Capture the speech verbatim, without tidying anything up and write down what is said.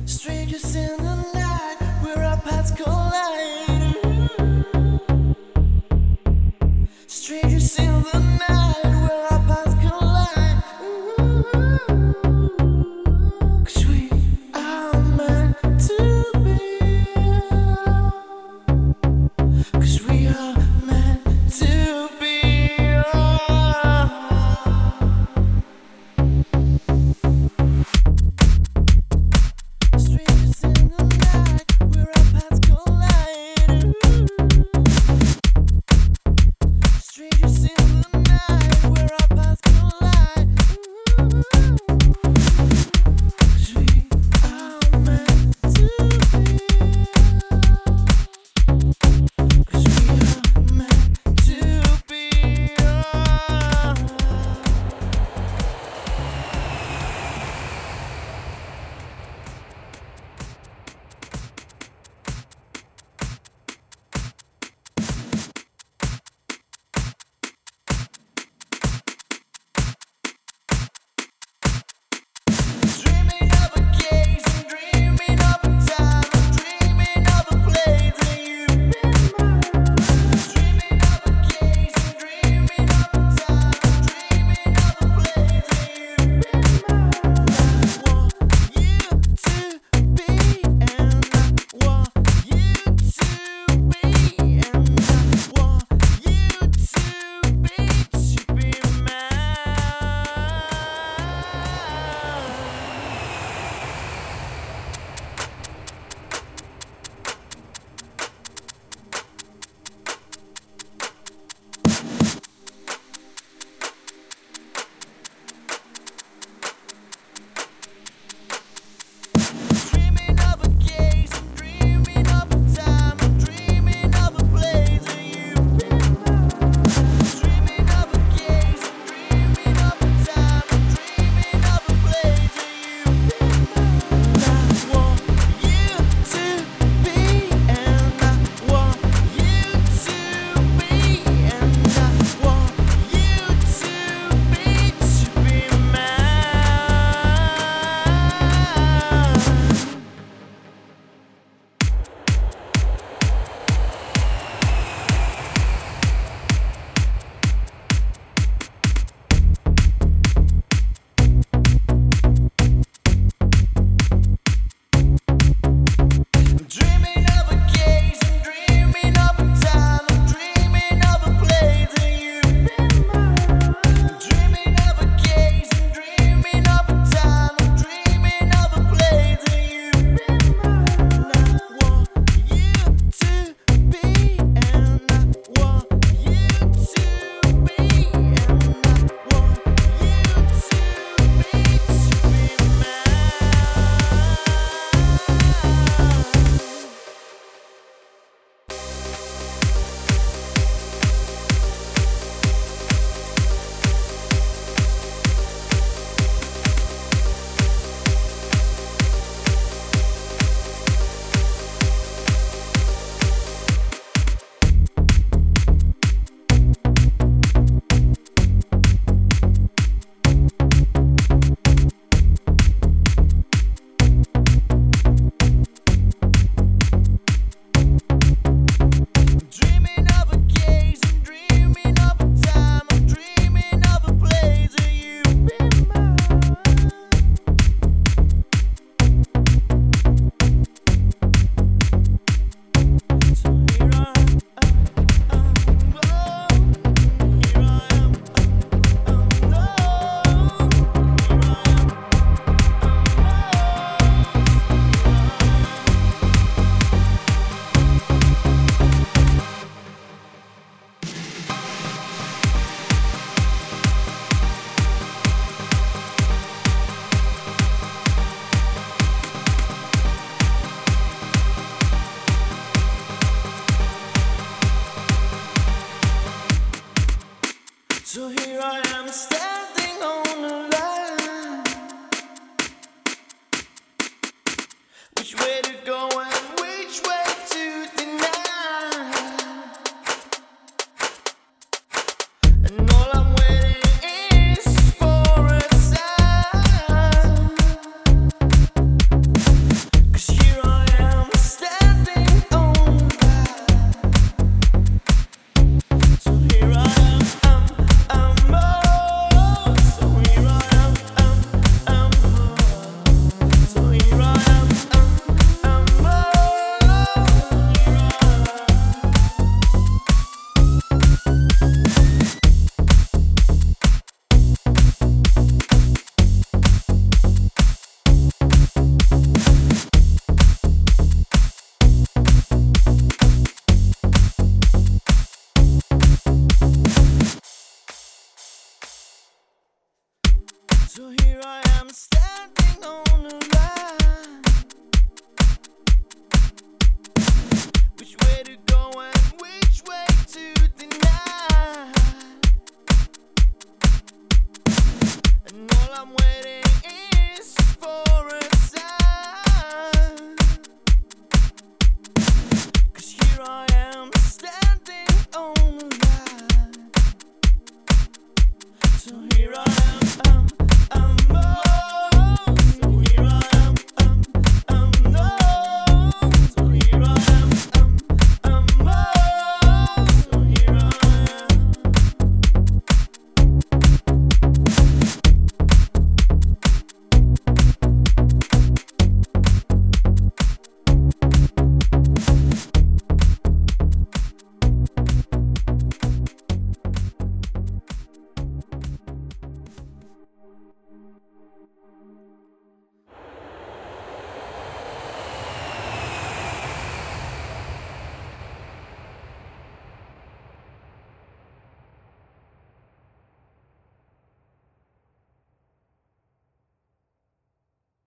Strangers in the night, where our paths collide. Strangers in the night, where our paths collide. 'Cause we are meant to be. 'Cause we are meant to be. Strangers in the night, where our paths collide. Strangers in the night, where our paths collide. 'Cause we are meant to be. 'Cause we are meant to be. Dreaming of a case, I'm dreaming of a time, I'm dreaming of a place that you've been mine. Dreaming of a case, I'm dreaming of a time, I'm dreaming of a place that you've been mine. I want you to be, and I want you to be, and I want you to be, to be mine. Dreaming of a case, I'm dreaming of a time, I'm dreaming of a place that you've been mine. Dreaming of a case, I'm dreaming of a time, I'm dreaming of a place that you've been mine. I want you to be, and I want you to be, and I want you to be, to be mine. Dreaming of a case, I'm dreaming of a time, I'm dreaming of a place that you've been mine. Dreaming of a case, I'm dreaming of a time, I'm dreaming of a place that you've been mine. I want you to be, and I want you to be, and I want you to be, to be Dreaming of a case, I'm dreaming of a time, I'm dreaming of a place that you've been mine. So here I am, oh, here I am, oh, no, here I So here I am standing on the line. Which way